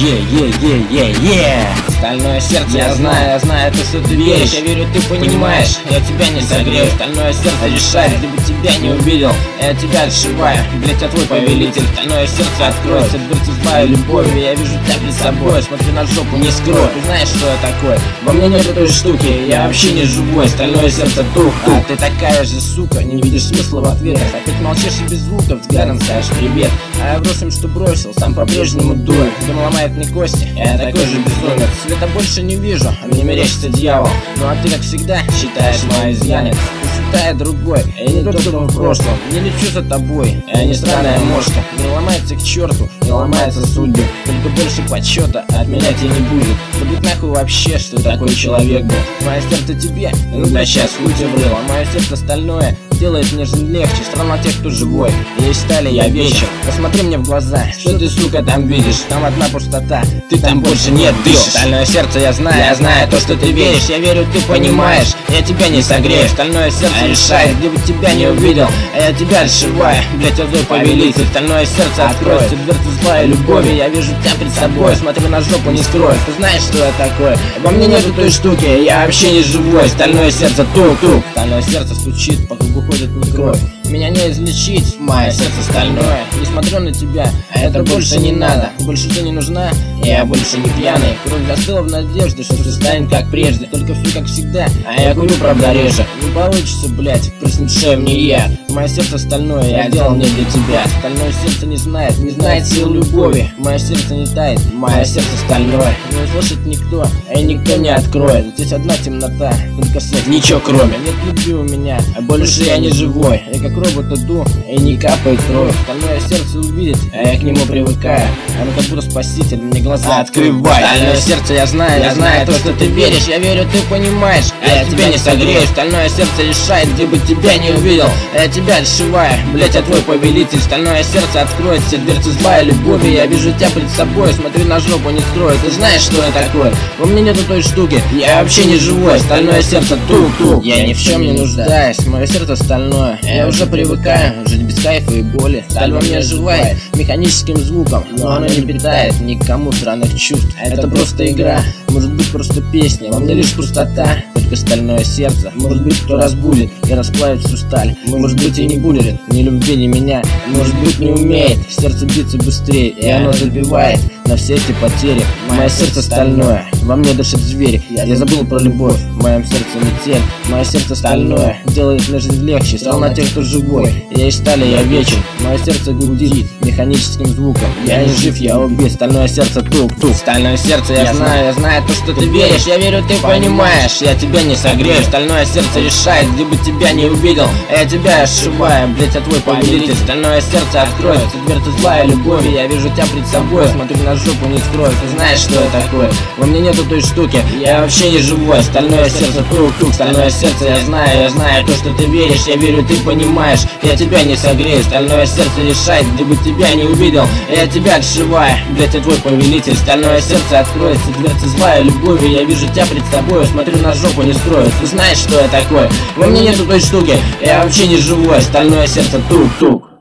Стальное сердце, я знаю то, что ты веришь. Я верю, ты понимаешь, я тебя не согрею. Стальное сердце решает, где бы тебя не увидел, я тебя отшиваю, блять, я твой повелитель. Стальное сердце откроется, дверцу зла и любовью. Я вижу тебя перед собой, смотрю на жопу, не скрою. Ты знаешь, что я такой? Во мне нету той штуки, я вообще не живой. Стальное сердце тух, а ты такая же сука. Не видишь смысла в ответах, опять молчишь и без звука взглядом скажешь привет. А я бросим, что бросил, сам по-прежнему дует. Дом ломает мне кости, я такой же безумец. Света больше не вижу, мне мерещится дьявол. Ну а ты, как всегда, считаешь мои изъяны. Ты считаешь другой, я не тот, кто в прошлом. Не лечу за тобой, я не странная мошка. Не ломается к черту, не ломается судьбы. Только больше почета от меня тебе не будет. Забудь нахуй вообще, что такой человек был. Мое сердце тебе, ну да сейчас хуй тебе врыло. Мое сердце стальное делает мне жизнь легче. Страна тех, кто живой, и стали я вечер. Посмотри мне в глаза, что ты, сука, там видишь? Там одна пустота, ты там больше нет дышишь. Стальное сердце, я знаю то, что ты веришь. Я верю, ты понимаешь, я тебя не согрею. Стальное сердце решает, где бы тебя не увидел, а я тебя отшиваю, блять, я злой повелитель. Стальное сердце откроется, дверцу зла и любови. Я вижу тебя перед собой, смотрю на жопу, не скрою. Ты знаешь, что я такой? Во мне нету той штуки, я вообще не живой. Стальное сердце тук-тук. Стальное сердце стучит, по кругу ходит не кровь. Меня не излечить, мое сердце стальное. Не смотрю на тебя, а это больше не надо. Больше ты не нужна, я больше не пьяный. Кровь застыла в надежде, что все станет как прежде. Только все как всегда, а я курю, правда, реже. Не получится, блять, приснившее мне я. Мое сердце стальное, я делал не для тебя. Стальное сердце не знает сил любови. Мое сердце не тает, мое сердце стальное. Не услышит никто, а и никто не откроет. Здесь одна темнота, только свет, ничего кроме. Нет любви у меня, а больше я не живой. Я как робот иду, и не капает кровь. Стальное сердце увидит, а я к нему привыкаю. Оно как будто спаситель, мне глаза открывает. Стальное сердце, я знаю то, что ты веришь. Я верю, ты понимаешь, а я тебя не согрею. Стальное сердце решает, где бы тебя не увидел, а я тебя отшиваю, блять, я твой повелитель. Стальное сердце откроет все дверцы зла и любови. Я вижу тебя перед собой, смотри на жопу, не скрою. Ты знаешь, что я такой? У меня нету той штуки, я вообще не живой. Стальное сердце тук-тук. Я ни в чем не нуждаюсь, мое сердце стальное. Я уже привыкаю жить без кайфа и боли. Сталь во мне оживает механическим звуком, но она не питает никому странных чувств. Это просто игра, может быть просто песня. Во мне лишь пустота, только стальное сердце. Может быть, кто разбудит и расплавит всю сталь. Может быть, и не будет ни любви, ни меня. Может быть, не умеет сердце биться быстрее, и оно забивает на все эти потери. Мое сердце стальное, во мне дышит зверь. Я забыл про любовь, в моем сердце метель. Мое сердце стальное делает мне жизнь легче. Страна тех, кто живой, я из стали, я вечен. Мое сердце гудит механическим звуком. Я не жив, я убит. Стальное сердце тук-тук. Стальное сердце, я знаю то, что ты веришь. Я верю, ты понимаешь, я тебя не согрею. Стальное сердце решает, где бы тебя не увидел, а я тебя ошибаю, блять, я твой повелитель. Стальное сердце откроется, дверцы зла и любови. Я вижу тебя перед собой, смотрю на жопу, не скрою. Ты знаешь, что я такой? Во мне нету той штуки, я вообще не живой. Стальное сердце тук-тук. Стальное сердце, я знаю то, что ты веришь. Я верю, ты понимаешь, я тебя не согрею. Стальное сердце решает, где бы тебя не увидел, а я тебя отшиваю, блять, я твой повелитель. Стальное сердце откроется, дверцы зла и любови. Я вижу тебя перед собой, смотрю на жопу, не скрою. Ты знаешь, что я такой? Во мне нету той штуки, я вообще не живой. Стальное сердце тук-тук.